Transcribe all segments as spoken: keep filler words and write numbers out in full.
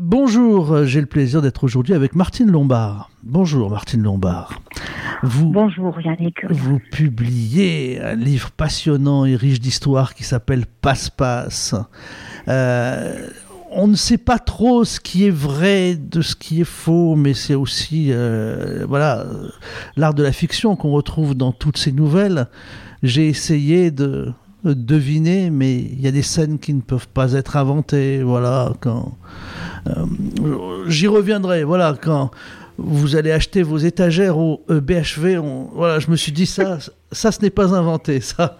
Bonjour, j'ai le plaisir d'être aujourd'hui avec Martine Lombard. Bonjour Martine Lombard. Vous, Bonjour Yannick. Vous publiez un livre passionnant et riche d'histoire qui s'appelle Passe-Passe. Euh, on ne sait pas trop ce qui est vrai de ce qui est faux, mais c'est aussi euh, voilà, l'art de la fiction qu'on retrouve dans toutes ces nouvelles. J'ai essayé de deviner, mais il y a des scènes qui ne peuvent pas être inventées. Voilà, quand euh, j'y reviendrai. Voilà, quand vous allez acheter vos étagères au B H V, on, voilà, je me suis dit ça, ça, ce n'est pas inventé. Ça.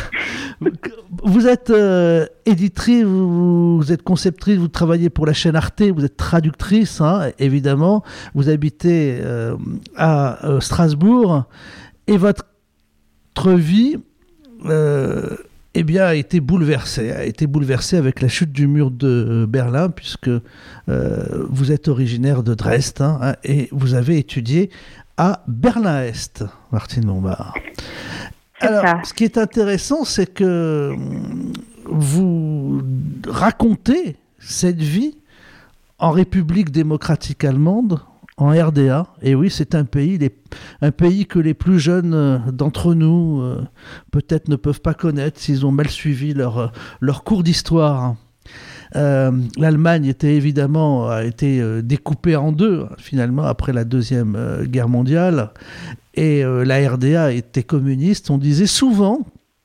Vous êtes euh, éditrice, vous, vous êtes conceptrice, vous travaillez pour la chaîne Arte, vous êtes traductrice, hein, évidemment. Vous habitez euh, à euh, Strasbourg et votre vie Euh, eh bien, a été bouleversé, a été bouleversé avec la chute du mur de Berlin, puisque euh, vous êtes originaire de Dresde hein, et vous avez étudié à Berlin-Est, Martine Lombard. Alors, ça. Ce qui est intéressant, c'est que vous racontez cette vie en République démocratique allemande, en R D A, et oui, c'est un pays, les, un pays que les plus jeunes euh, d'entre nous euh, peut-être ne peuvent pas connaître s'ils ont mal suivi leur, leur cours d'histoire. Euh, L'Allemagne était évidemment a été euh, découpée en deux finalement après la deuxième euh, guerre mondiale, et euh, la R D A était communiste. On disait souvent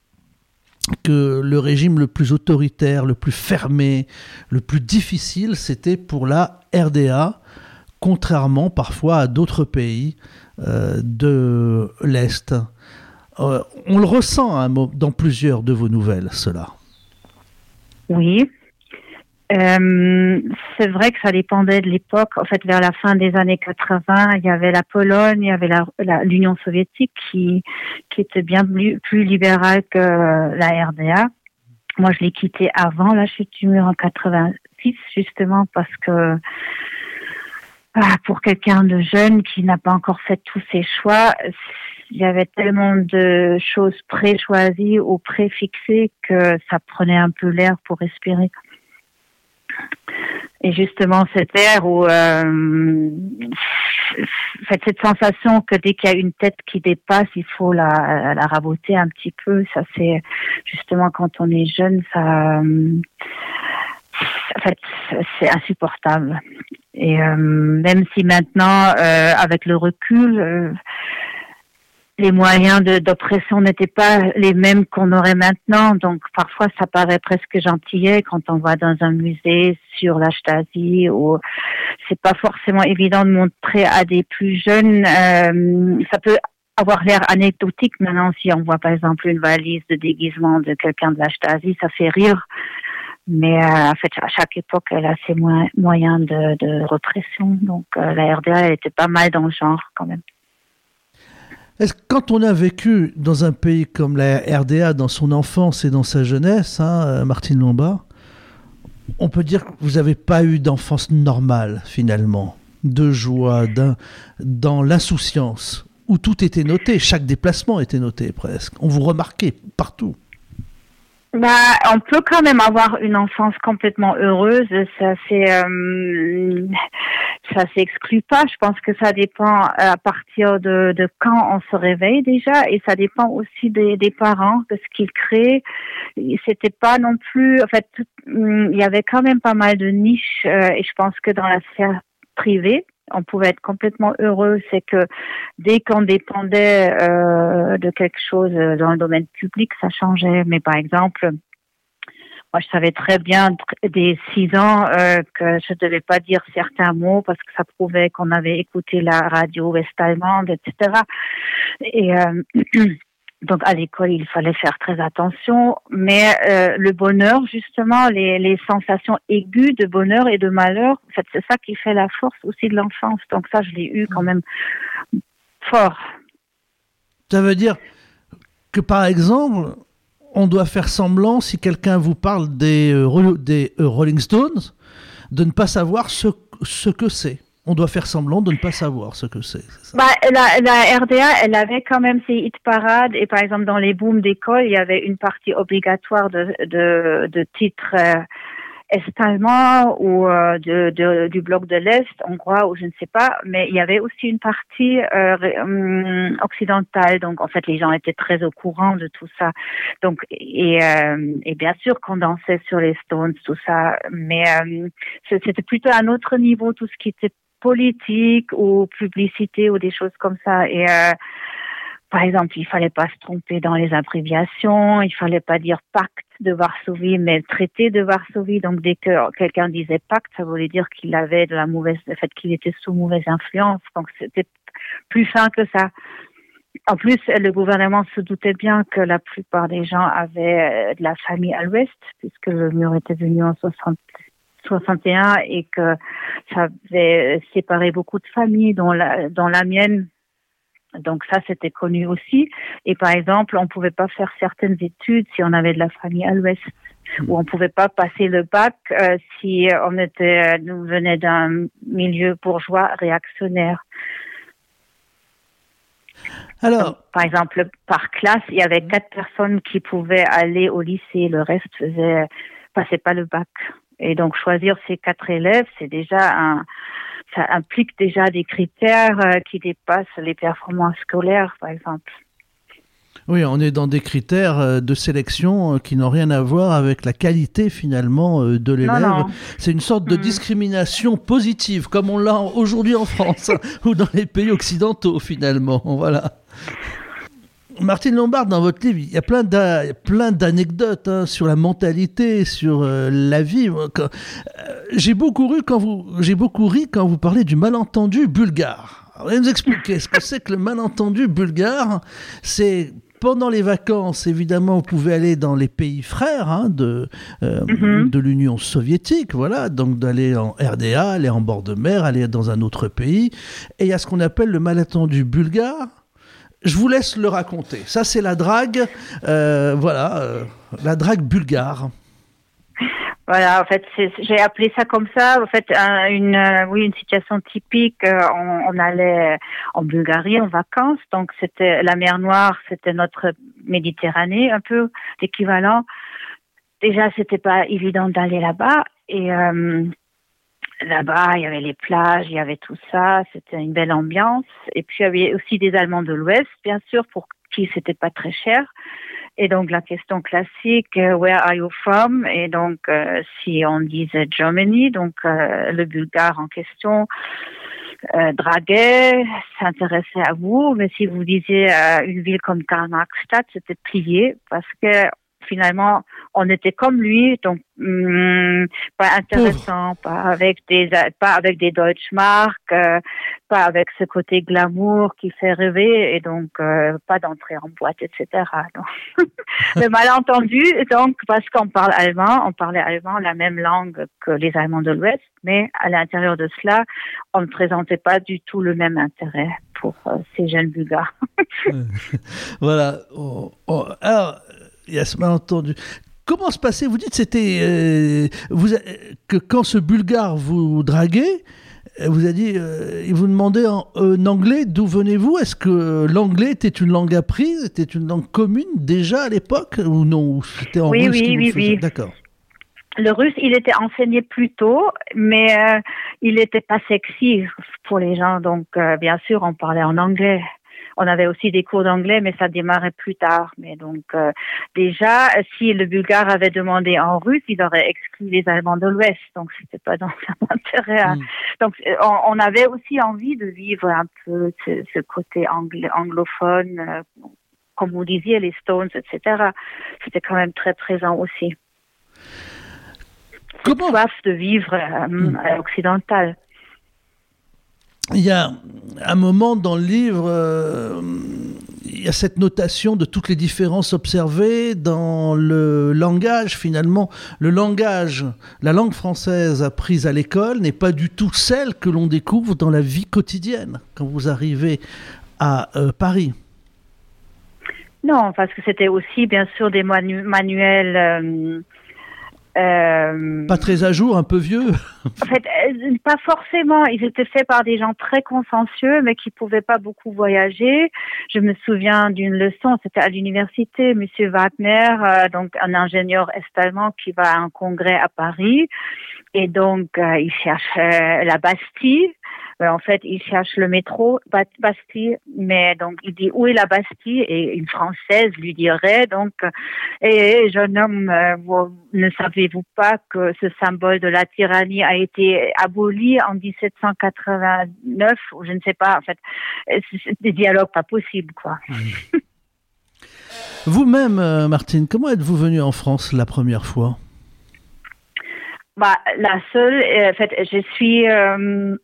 que le régime le plus autoritaire, le plus fermé, le plus difficile, c'était pour la R D A, contrairement parfois à d'autres pays euh, de l'Est. Euh, on le ressent hein, dans plusieurs de vos nouvelles, cela. Oui. Euh, c'est vrai que ça dépendait de l'époque. En fait, vers la fin des années quatre-vingts, il y avait la Pologne, il y avait la, la, l'Union soviétique qui, qui était bien plus, plus libérale que la R D A. Moi, je l'ai quitté avant la chute du mur en quatre-vingt-six, justement parce que Ah, pour quelqu'un de jeune qui n'a pas encore fait tous ses choix, il y avait tellement de choses pré-choisies ou pré-fixées que ça prenait un peu l'air pour respirer. Et justement, cet air où, euh, cette sensation que dès qu'il y a une tête qui dépasse, il faut la, la raboter un petit peu. Ça, c'est justement quand on est jeune, ça, en fait, c'est insupportable. Et euh, même si maintenant, euh, avec le recul, euh, les moyens de, d'oppression n'étaient pas les mêmes qu'on aurait maintenant. Donc parfois, ça paraît presque gentillet quand on va dans un musée sur la Stasi, ou c'est pas forcément évident de montrer à des plus jeunes. Euh, ça peut avoir l'air anecdotique maintenant si on voit par exemple une valise de déguisement de quelqu'un de la Stasi, ça fait rire. Mais euh, en fait, à chaque époque, elle a ses mo- moyens de, de répression. Donc, euh, la R D A, elle était pas mal dans le genre, quand même. Est-ce que quand on a vécu dans un pays comme la R D A, dans son enfance et dans sa jeunesse, hein, Martine Lombard, on peut dire que vous n'avez pas eu d'enfance normale, finalement, de joie, d'un, dans l'insouciance, où tout était noté, chaque déplacement était noté presque. On vous remarquait partout. Bah, on peut quand même avoir une enfance complètement heureuse. Ça, c'est, euh, ça s'exclut pas. Je pense que ça dépend à partir de, de quand on se réveille déjà, et ça dépend aussi des, des parents, de ce qu'ils créent. C'était pas non plus, en fait, il y avait quand même pas mal de niches, euh, et je pense que dans la sphère privée, on pouvait être complètement heureux. C'est que dès qu'on dépendait euh, de quelque chose dans le domaine public, ça changeait. Mais par exemple, moi, je savais très bien dès six ans euh, que je devais pas dire certains mots parce que ça prouvait qu'on avait écouté la radio ouest-allemande, et cetera. Et euh, donc à l'école, il fallait faire très attention. Mais euh, le bonheur, justement, les, les sensations aiguës de bonheur et de malheur, en fait, c'est ça qui fait la force aussi de l'enfance. Donc ça, je l'ai eu quand même fort. Ça veut dire que, par exemple, on doit faire semblant, si quelqu'un vous parle des, euh, des euh, Rolling Stones, de ne pas savoir ce, ce que c'est. On doit faire semblant de ne pas savoir ce que c'est. c'est ça. Bah, la, la R D A, elle avait quand même ses hit parades, et par exemple dans les booms d'école, il y avait une partie obligatoire de, de, de titres euh, est-allemand ou euh, de, de, du bloc de l'Est, hongrois ou je ne sais pas, mais il y avait aussi une partie euh, euh, occidentale. Donc en fait, les gens étaient très au courant de tout ça. Donc et, euh, et bien sûr qu'on dansait sur les Stones, tout ça, mais euh, c'était plutôt à un autre niveau, tout ce qui était politique ou publicité ou des choses comme ça. Et euh, par exemple, il fallait pas se tromper dans les abréviations, il fallait pas dire pacte de Varsovie, mais traité de Varsovie. Donc, dès que quelqu'un disait pacte, ça voulait dire qu'il avait de la mauvaise, le fait qu'il était sous mauvaise influence. Donc, c'était plus fin que ça. En plus, le gouvernement se doutait bien que la plupart des gens avaient de la famille à l'ouest, puisque le mur était venu en soixante soixante et un et que ça avait séparé beaucoup de familles, dont la, dont la mienne. Donc ça, c'était connu aussi. Et par exemple, on pouvait pas faire certaines études si on avait de la famille à l'ouest, mmh. ou on pouvait pas passer le bac euh, si on était, nous venait d'un milieu bourgeois réactionnaire. Alors, donc, par exemple, par classe, il y avait quatre personnes qui pouvaient aller au lycée. Le reste faisait, passait pas le bac. Et donc choisir ces quatre élèves, c'est déjà un ça implique déjà des critères euh, qui dépassent les performances scolaires, par exemple. Oui, on est dans des critères de sélection qui n'ont rien à voir avec la qualité finalement de l'élève. Non, non. C'est une sorte de mmh. discrimination positive, comme on l'a aujourd'hui en France ou dans les pays occidentaux finalement. Voilà. Martine Lombard, dans votre livre, il y a plein, d'a, plein d'anecdotes hein, sur la mentalité, sur euh, la vie. Quand, euh, j'ai beaucoup ri quand vous, j'ai beaucoup ri quand vous parlez du malentendu bulgare. Alors, vous allez nous expliquer ce que c'est que le malentendu bulgare. C'est pendant les vacances, évidemment, vous pouvez aller dans les pays frères hein, de euh, mm-hmm. de l'Union soviétique, voilà, donc d'aller en R D A, aller en bord de mer, aller dans un autre pays. Et il y a ce qu'on appelle le malentendu bulgare. Je vous laisse le raconter. Ça, c'est la drague, euh, voilà, euh, la drague bulgare. Voilà, en fait, c'est, j'ai appelé ça comme ça. En fait, un, une, euh, oui, une situation typique. Euh, on, on allait en Bulgarie en vacances, donc c'était la mer Noire, c'était notre Méditerranée, un peu l'équivalent. Déjà, c'était pas évident d'aller là-bas et euh, là-bas, il y avait les plages, il y avait tout ça, c'était une belle ambiance. Et puis, il y avait aussi des Allemands de l'Ouest, bien sûr, pour qui c'était pas très cher. Et donc, la question classique, uh, where are you from? Et donc, euh, si on disait Germany, donc euh, le Bulgare en question euh, draguait, s'intéressait à vous. Mais si vous disiez euh, une ville comme Karl-Marx-Stadt, c'était plié parce que finalement, on était comme lui, donc hum, pas intéressant, pas avec des pas avec des Deutschmark, euh, pas avec ce côté glamour qui fait rêver, et donc euh, pas d'entrée en boîte, et cetera. Donc, le malentendu, donc parce qu'on parle allemand, on parlait allemand, la même langue que les Allemands de l'Ouest, mais à l'intérieur de cela, on ne présentait pas du tout le même intérêt pour euh, ces jeunes Bulgares. Voilà. Oh, oh. Alors. Il y a ce malentendu. Comment se passait, vous dites c'était euh, vous, que quand ce Bulgare vous draguait, vous a dit, euh, il vous demandait en, en anglais d'où venez-vous. Est-ce que l'anglais était une langue apprise, était une langue commune déjà à l'époque ou non? C'était en oui, russe oui, qui oui, vous faisait... oui. D'accord. Le russe, il était enseigné plus tôt, mais euh, il n'était pas sexy pour les gens. Donc, euh, bien sûr, on parlait en anglais. On avait aussi des cours d'anglais, mais ça démarrait plus tard. Mais donc, euh, déjà, si le Bulgare avait demandé en russe, il aurait exclu les Allemands de l'Ouest. Donc, c'était pas dans son intérêt. Hein. Mm. Donc, on, on avait aussi envie de vivre un peu ce, ce côté anglo- anglophone, euh, comme vous disiez, les Stones, et cetera. C'était quand même très présent aussi. Cette Comment soif de vivre euh, mm. à l'occidental. Il y a un moment dans le livre, euh, il y a cette notation de toutes les différences observées dans le langage. Finalement, le langage, la langue française apprise à l'école n'est pas du tout celle que l'on découvre dans la vie quotidienne quand vous arrivez à euh, Paris. Non, parce que c'était aussi bien sûr des manu- manuels... Euh, Euh, pas très à jour, un peu vieux. En fait, euh, pas forcément. Ils étaient faits par des gens très consciencieux, mais qui pouvaient pas beaucoup voyager. Je me souviens d'une leçon, c'était à l'université, Monsieur Wagner, euh, donc un ingénieur est-allemand qui va à un congrès à Paris, et donc euh, il cherche euh, la Bastille. Euh, en fait, il cherche le métro Bastille, mais donc il dit où est la Bastille, et une Française lui dirait donc et jeune homme, euh, vous, ne savez-vous pas que ce symbole de la tyrannie a été aboli en dix-sept cent quatre-vingt-neuf, ou je ne sais pas, en fait, c'est des dialogues pas possibles, quoi. Vous-même, euh, Martine, comment êtes-vous venue en France la première fois? Bah, la seule, en fait, je suis euh,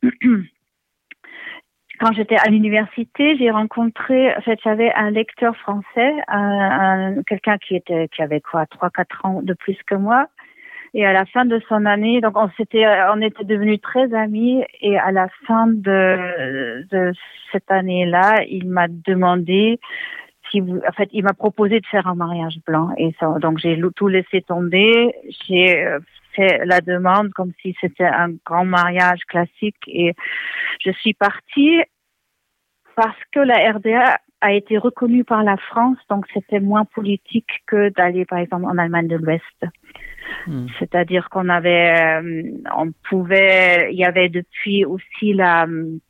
quand j'étais à l'université, j'ai rencontré, en fait, j'avais un lecteur français, un, un, quelqu'un qui était, qui avait quoi, trois, quatre ans de plus que moi. Et à la fin de son année, donc on s'était, on était devenus très amis. Et à la fin de, de cette année-là, il m'a demandé si vous, en fait, il m'a proposé de faire un mariage blanc. Et ça, donc j'ai tout laissé tomber. J'ai fait la demande comme si c'était un grand mariage classique, et je suis partie parce que la R D A a été reconnue par la France, donc c'était moins politique que d'aller par exemple en Allemagne de l'Ouest. Mmh. C'est-à-dire qu'on avait, euh, on pouvait, il y avait depuis aussi la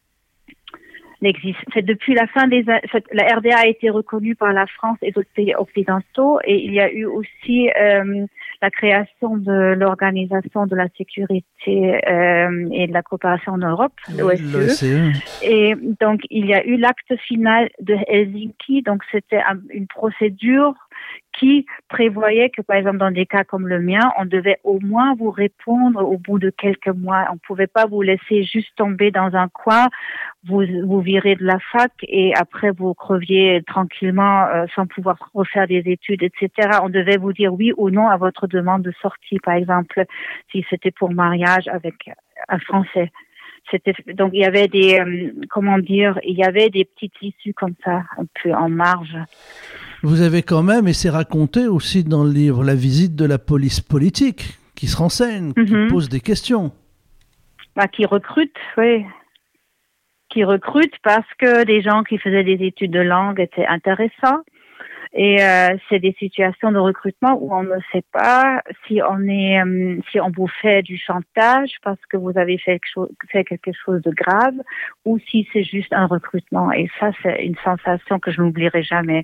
C'est depuis la fin des la R D A a été reconnue par la France et d'autres pays occidentaux, et il y a eu aussi euh, la création de l'Organisation de la sécurité euh, et de la coopération en Europe, l'O S C E. Et donc il y a eu l'acte final de Helsinki, donc c'était un, une procédure qui prévoyait que, par exemple, dans des cas comme le mien, on devait au moins vous répondre au bout de quelques mois. On ne pouvait pas vous laisser juste tomber dans un coin, vous vous virer de la fac et après vous creviez tranquillement euh, sans pouvoir refaire des études, et cetera. On devait vous dire oui ou non à votre demande de sortie, par exemple, si c'était pour mariage avec un Français. C'était donc il y avait des euh, comment dire, il y avait des petites issues comme ça, un peu en marge. Vous avez quand même, et c'est raconté aussi dans le livre, la visite de la police politique qui se renseigne, mm-hmm. qui pose des questions. Bah, qui recrute, oui. Qui recrute parce que des gens qui faisaient des études de langue étaient intéressants. Et euh, c'est des situations de recrutement où on ne sait pas si on est, euh, si on vous fait du chantage parce que vous avez fait quelque chose, fait quelque chose de grave, ou si c'est juste un recrutement. Et ça, c'est une sensation que je n'oublierai jamais.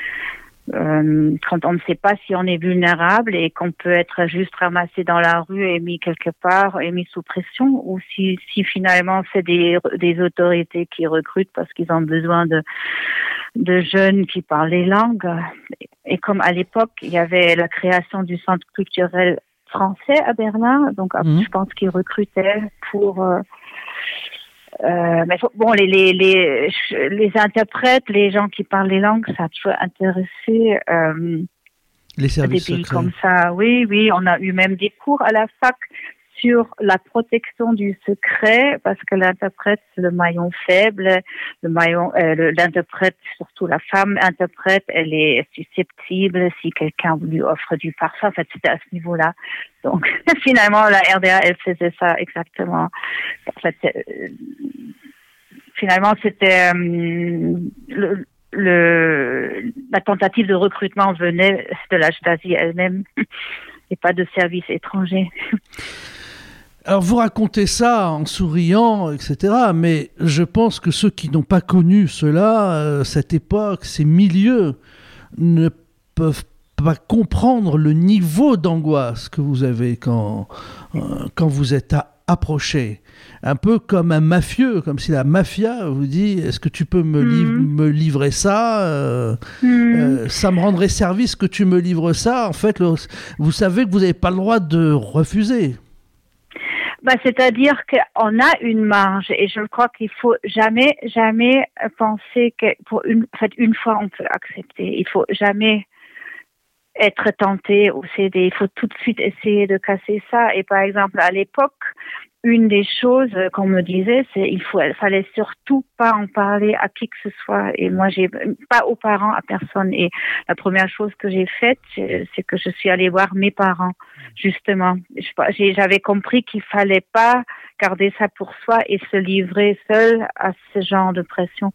Euh, quand on ne sait pas si on est vulnérable et qu'on peut être juste ramassé dans la rue et mis quelque part et mis sous pression, ou si, si finalement c'est des, des autorités qui recrutent parce qu'ils ont besoin de, de jeunes qui parlent les langues. Et comme à l'époque, il y avait la création du centre culturel français à Berlin, donc mmh. je pense qu'ils recrutaient pour... Euh, Euh, mais bon, les, les, les, les interprètes, les gens qui parlent les langues, ça a toujours intéressé euh, les services des pays secrets. Comme ça. Oui, oui, on a eu même des cours à la fac sur la protection du secret, parce que l'interprète, c'est le maillon faible. Le maillon, euh, le, l'interprète, surtout la femme interprète, elle est susceptible si quelqu'un lui offre du parfum. En fait, c'était à ce niveau-là. Donc, finalement, la R D A, elle faisait ça exactement. En fait, euh, finalement, c'était euh, le, le, la tentative de recrutement venait de la Stasi elle-même et pas de services étrangers. Alors, vous racontez ça en souriant, et cetera, mais je pense que ceux qui n'ont pas connu cela, euh, cette époque, ces milieux, ne peuvent pas comprendre le niveau d'angoisse que vous avez quand, euh, quand vous êtes à, approché. Un peu comme un mafieux, comme si la mafia vous dit « Est-ce que tu peux me, mmh. liv- me livrer ça euh, mmh. euh, Ça me rendrait service que tu me livres ça. » En fait, le, vous savez que vous n'avez pas le droit de refuser. Bah, c'est-à-dire qu'on a une marge, et je crois qu'il faut jamais, jamais penser que pour une, en fait, une fois on peut accepter. Il faut jamais être tenté au C D. Il faut tout de suite essayer de casser ça. Et par exemple, à l'époque, une des choses qu'on me disait, c'est il faut, il fallait surtout pas en parler à qui que ce soit. Et moi, j'ai pas aux parents, à personne. Et la première chose que j'ai faite, c'est que je suis allée voir mes parents, justement. J'ai, j'avais compris qu'il fallait pas garder ça pour soi et se livrer seul à ce genre de pression.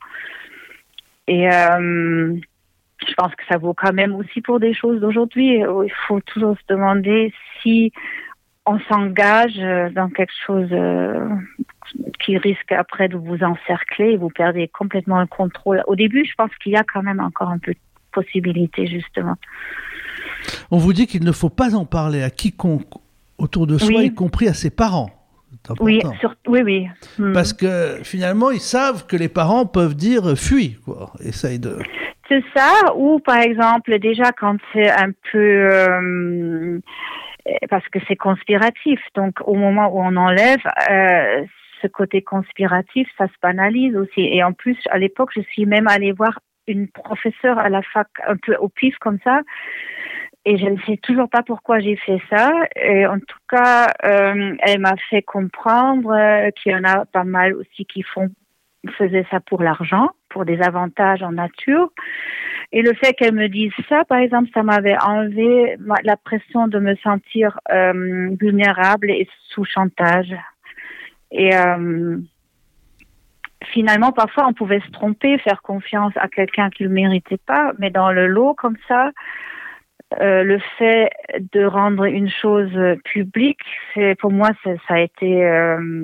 Et euh, je pense que ça vaut quand même aussi pour des choses d'aujourd'hui. Il faut toujours se demander si on s'engage dans quelque chose euh, qui risque après de vous encercler et vous perdez complètement le contrôle. Au début, je pense qu'il y a quand même encore un peu de possibilité, justement. On vous dit qu'il ne faut pas en parler à quiconque autour de soi, oui. Y compris à ses parents. Oui, sur... oui, oui. Hmm. Parce que finalement, ils savent que les parents peuvent dire « fuis », quoi. Essaye de... C'est ça, ou par exemple, déjà quand c'est un peu... Euh, parce que c'est conspiratif. Donc, au moment où on enlève euh, ce côté conspiratif, ça se banalise aussi. Et en plus, à l'époque, je suis même allée voir une professeure à la fac, un peu au pif comme ça. Et je ne sais toujours pas pourquoi j'ai fait ça. Et en tout cas, euh, elle m'a fait comprendre euh, qu'il y en a pas mal aussi qui font faisaient ça pour l'argent, pour des avantages en nature. Et le fait qu'elle me dise ça, par exemple, ça m'avait enlevé la pression de me sentir euh, vulnérable et sous chantage. Et euh, finalement, parfois, on pouvait se tromper, faire confiance à quelqu'un qui ne le méritait pas, mais dans le lot comme ça, euh, le fait de rendre une chose publique, c'est pour moi, ça, ça a été euh,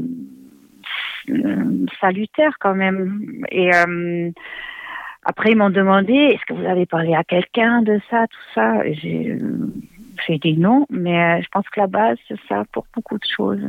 salutaire quand même. Et euh, après, ils m'ont demandé, est-ce que vous avez parlé à quelqu'un de ça, tout ça? Et j'ai, j'ai dit non, mais je pense que la base, c'est ça pour beaucoup de choses.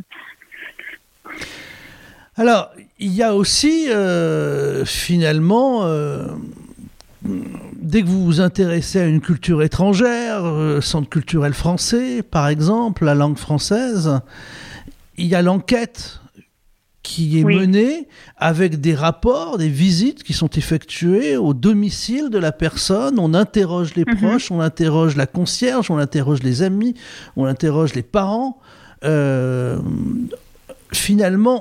Alors, il y a aussi, euh, finalement, euh, dès que vous vous intéressez à une culture étrangère, euh, centre culturel français, par exemple, la langue française, il y a l'enquête qui est oui. menée avec des rapports, des visites qui sont effectuées au domicile de la personne. On interroge les mm-hmm. proches, on interroge la concierge, on interroge les amis, on interroge les parents. Euh, finalement,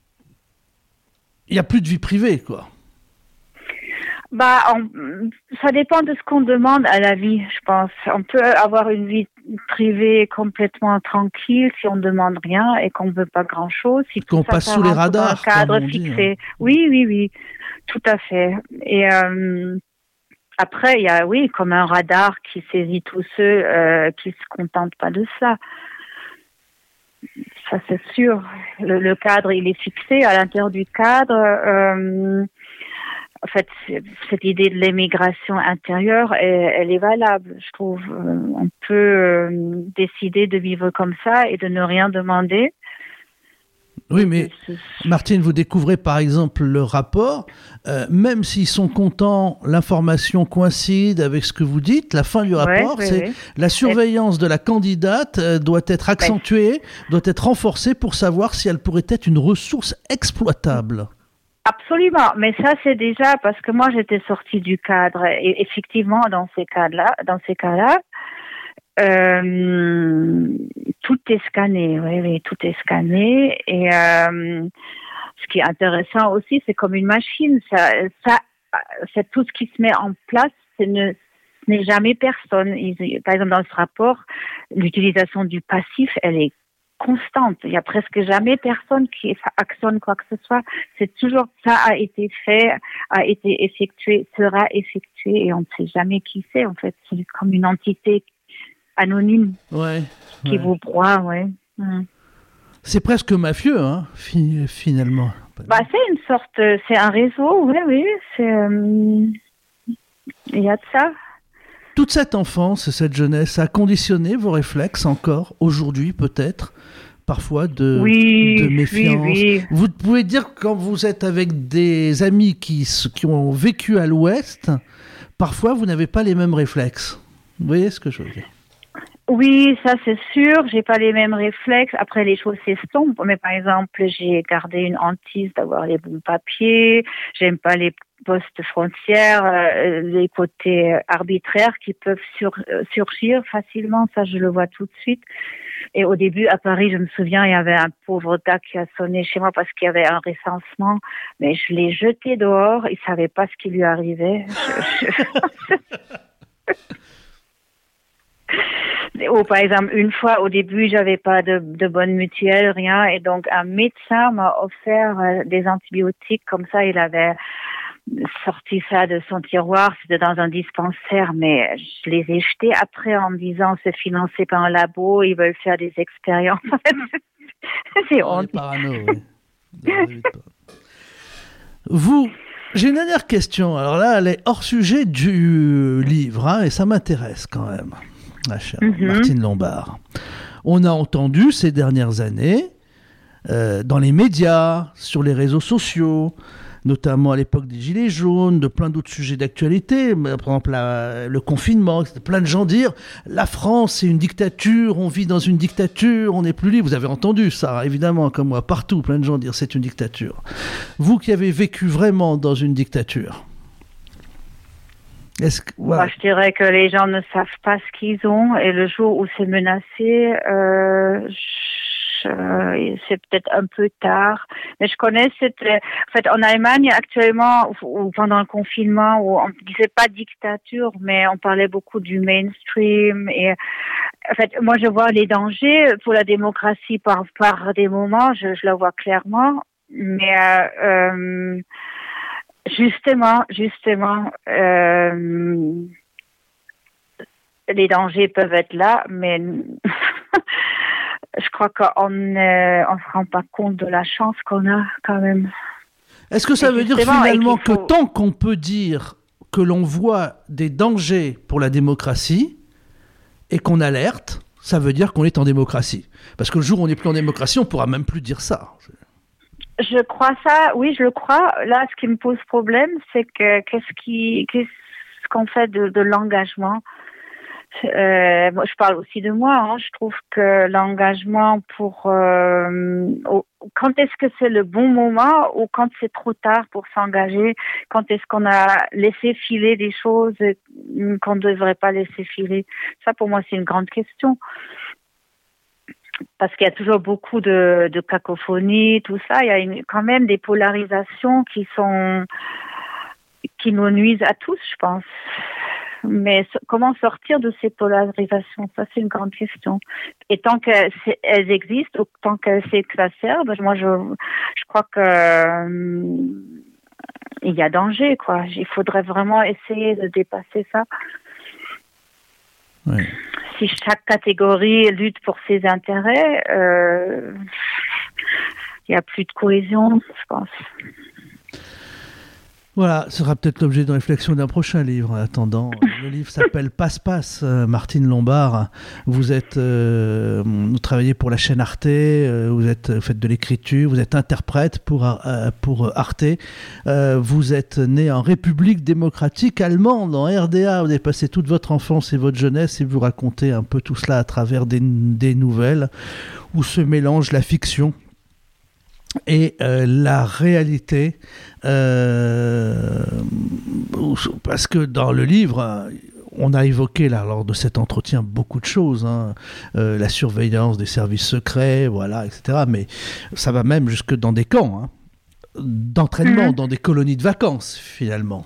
il n'y a plus de vie privée, quoi. Bah, on, ça dépend de ce qu'on demande à la vie, je pense. On peut avoir une vie privée complètement tranquille si on ne demande rien et qu'on ne veut pas grand-chose. Si qu'on passe sous les radars, dans un cadre fixé. Dit, hein. Oui, oui, oui, tout à fait. Et euh, après, il y a, oui, comme un radar qui saisit tous ceux euh, qui ne se contentent pas de ça. Ça, c'est sûr. Le, le cadre, il est fixé. À l'intérieur du cadre... Euh, En fait, cette idée de l'émigration intérieure, elle, elle est valable, je trouve. On peut décider de vivre comme ça et de ne rien demander. Oui, mais Martine, vous découvrez par exemple le rapport, euh, même s'ils sont contents, l'information coïncide avec ce que vous dites, la fin du rapport, ouais, c'est oui, oui. la surveillance de la candidate euh, doit être accentuée, doit être renforcée pour savoir si elle pourrait être une ressource exploitable. Absolument, mais ça c'est déjà parce que moi j'étais sortie du cadre et effectivement dans ces cas-là, dans ces cas-là, euh, tout est scanné, oui, oui, tout est scanné et euh, ce qui est intéressant aussi, c'est comme une machine, ça, ça, c'est tout ce qui se met en place, c'est ne, ce n'est jamais personne. Ils, par exemple dans ce rapport, l'utilisation du passif, elle est constante. Il y a presque jamais personne qui actionne quoi que ce soit. C'est toujours ça a été fait, a été effectué, sera effectué et on ne sait jamais qui c'est en fait. C'est comme une entité anonyme ouais, qui ouais. vous broie, ouais. Hum. C'est presque mafieux, hein, fi- finalement. Bah c'est une sorte, c'est un réseau, oui, oui. C'est, euh, il y a de ça. Toute cette enfance, cette jeunesse a conditionné vos réflexes encore, aujourd'hui peut-être, parfois de, oui, de méfiance. Oui, oui. Vous pouvez dire que quand vous êtes avec des amis qui, qui ont vécu à l'Ouest, parfois vous n'avez pas les mêmes réflexes. Vous voyez ce que je veux dire ? Oui, ça c'est sûr, j'ai pas les mêmes réflexes. Après, les choses s'estompent. Mais par exemple, j'ai gardé une hantise d'avoir les bons papiers. J'aime pas les postes frontières, euh, les côtés arbitraires qui peuvent sur, euh, surgir facilement. Ça, je le vois tout de suite. Et au début, à Paris, je me souviens, il y avait un pauvre gars qui a sonné chez moi parce qu'il y avait un recensement. Mais je l'ai jeté dehors. Il savait pas ce qui lui arrivait. Je, je... Ou par exemple, une fois, au début, j'avais pas de, de bonne mutuelle, rien. Et donc, un médecin m'a offert euh, des antibiotiques. Comme ça, il avait sorti ça de son tiroir. C'était dans un dispensaire. Mais je les ai jetés après en me disant, c'est financé par un labo. Ils veulent faire des expériences. C'est oh, honte. Parano, oui. Vous, j'ai une dernière question. Alors là, elle est hors sujet du livre, hein, et ça m'intéresse quand même. Ma chère mm-hmm. Martine Lombard. On a entendu ces dernières années, euh, dans les médias, sur les réseaux sociaux, notamment à l'époque des Gilets jaunes, de plein d'autres sujets d'actualité, par exemple la, le confinement, plein de gens dire « La France, c'est une dictature, on vit dans une dictature, on n'est plus libre ». Vous avez entendu ça, évidemment, comme moi, partout, plein de gens dire « C'est une dictature ». Vous qui avez vécu vraiment dans une dictature, est-ce que, voilà. Moi, je dirais que les gens ne savent pas ce qu'ils ont et le jour où c'est menacé, euh, je, c'est peut-être un peu tard. Mais je connais cette, en fait, en Allemagne actuellement, ou pendant le confinement, où on disait pas dictature, mais on parlait beaucoup du mainstream. Et en fait, moi, je vois les dangers pour la démocratie par par des moments, je, je le vois clairement, mais euh, euh, Justement, justement, euh, les dangers peuvent être là, mais je crois qu'on ne on se rend pas compte de la chance qu'on a quand même. Est-ce que ça veut dire finalement faut... que tant qu'on peut dire que l'on voit des dangers pour la démocratie et qu'on alerte, ça veut dire qu'on est en démocratie? Parce que le jour où on n'est plus en démocratie, on ne pourra même plus dire ça. Je crois ça, oui, je le crois. Là, ce qui me pose problème, c'est que qu'est-ce qui, qu'est-ce qu'on fait de, de l'engagement. Euh, moi, je parle aussi de moi. Hein. Je trouve que l'engagement pour euh, quand est-ce que c'est le bon moment ou quand c'est trop tard pour s'engager. Quand est-ce qu'on a laissé filer des choses qu'on ne devrait pas laisser filer. Ça, pour moi, c'est une grande question. Parce qu'il y a toujours beaucoup de, de cacophonie, tout ça. Il y a une, quand même des polarisations qui sont, qui nous nuisent à tous, je pense. Mais so, comment sortir de ces polarisations? Ça, c'est une grande question. Et tant qu'elles existent, ou tant qu'elles s'exacerbent, moi, je, je crois que, euh, il y a danger, quoi. Il faudrait vraiment essayer de dépasser ça. Oui. Si chaque catégorie lutte pour ses intérêts, euh, il n'y a plus de cohésion, je pense. Voilà, ce sera peut-être l'objet de réflexion d'un prochain livre. En attendant, le livre s'appelle Passe-Passe, Martine Lombard. Vous êtes, euh, vous travaillez pour la chaîne Arte, euh, vous êtes, vous faites de l'écriture, vous êtes interprète pour euh, pour Arte. Euh, vous êtes né en République démocratique allemande, en R D A. Vous avez passé toute votre enfance et votre jeunesse et vous racontez un peu tout cela à travers des, des nouvelles où se mélange la fiction et euh, la réalité, euh, parce que dans le livre, on a évoqué là, lors de cet entretien beaucoup de choses, hein, euh, la surveillance des services secrets, voilà, et cetera. Mais ça va même jusque dans des camps, hein, d'entraînement, mmh. dans des colonies de vacances, finalement.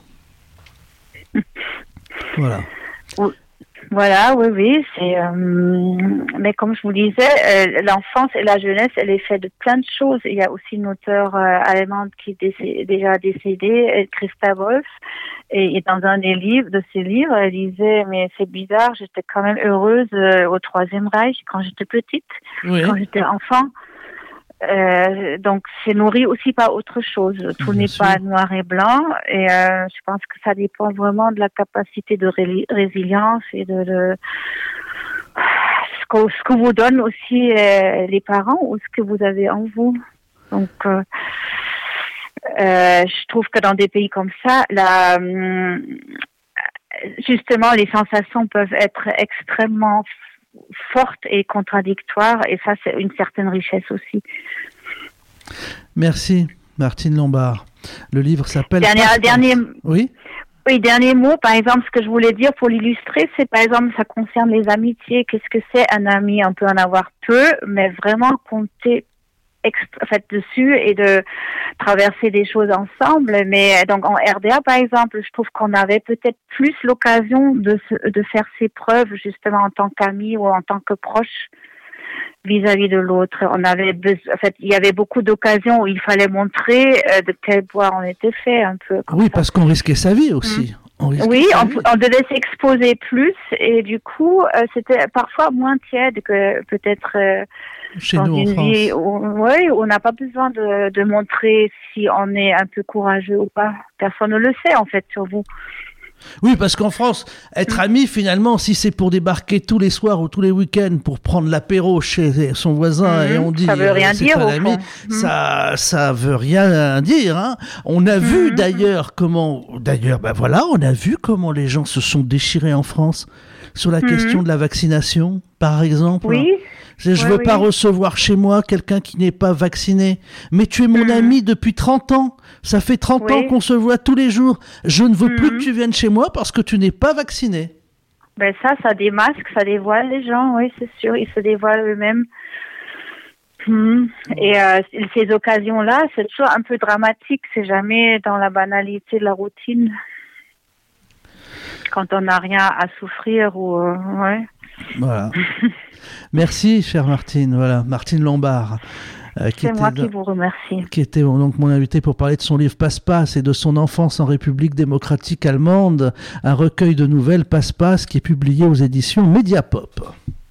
Voilà. Voilà, oui, oui, c'est. Euh, mais comme je vous disais, euh, l'enfance et la jeunesse, elle est faite de plein de choses. Il y a aussi une auteure euh, allemande qui est décé- déjà décédée, Christa Wolf, et, et dans un des livres, de ses livres, elle disait, mais c'est bizarre, j'étais quand même heureuse euh, au Troisième Reich quand j'étais petite, oui. quand j'étais enfant. Euh, donc c'est nourri aussi par autre chose. Tout Bien n'est sûr. Pas noir et blanc, et euh, je pense que ça dépend vraiment de la capacité de ré- résilience et de, de ce, que, ce que vous donnent aussi euh, les parents ou ce que vous avez en vous. Donc euh, euh, je trouve que dans des pays comme ça, la, justement les sensations peuvent être extrêmement forte et contradictoire, et ça c'est une certaine richesse aussi. Merci Martine Lombard. Le livre s'appelle... Dernier, Passe-Passe. dernier, Oui oui, dernier mot, par exemple, ce que je voulais dire pour l'illustrer, c'est par exemple, ça concerne les amitiés. Qu'est-ce que c'est un ami? On peut en avoir peu, mais vraiment compter extra, en fait, dessus et de traverser des choses ensemble. Mais donc en R D A, par exemple, je trouve qu'on avait peut-être plus l'occasion de, de faire ses preuves justement en tant qu'ami ou en tant que proche vis-à-vis de l'autre. On avait besoin, en fait, il y avait beaucoup d'occasions où il fallait montrer euh, de quel bois on était fait un peu. Oui, ça. Parce qu'on risquait sa vie aussi. Mmh. On risquait oui, sa on, vie. on devait s'exposer plus et du coup, euh, c'était parfois moins tiède que peut-être euh, Chez dans nous une en France. vie où, ouais, où on n'a pas besoin de, de montrer si on est un peu courageux ou pas. Personne ne le sait en fait sur vous. Oui, parce qu'en France, être ami, finalement, si c'est pour débarquer tous les soirs ou tous les week-ends pour prendre l'apéro chez son voisin Mmh, et on dit ça veut rien euh, c'est dire, un au ami, fond. Mmh. ça, ça veut rien dire. Hein. On a vu Mmh. d'ailleurs comment, d'ailleurs, ben voilà, on a vu comment les gens se sont déchirés en France sur la Mmh. question de la vaccination, par exemple. Oui. Je ne Oui, veux oui. pas recevoir chez moi quelqu'un qui n'est pas vacciné. Mais tu es mon Mhm. ami depuis trente ans. Ça fait trente Oui. ans qu'on se voit tous les jours. Je ne veux Mhm. plus que tu viennes chez moi parce que tu n'es pas vacciné. Ben ça, ça démasque, ça dévoile les gens, oui, c'est sûr. Ils se dévoilent eux-mêmes. Mhm. Et euh, ces occasions-là, c'est toujours un peu dramatique. C'est jamais dans la banalité de la routine. Quand on n'a rien à souffrir ou... Euh, ouais. Voilà. Merci, chère Martine. Voilà, Martine Lombard. Euh, qui C'est était moi de- qui vous remercie. qui était donc mon invité pour parler de son livre Passe-Passe et de son enfance en République démocratique allemande, un recueil de nouvelles Passe-Passe qui est publié aux éditions Mediapop.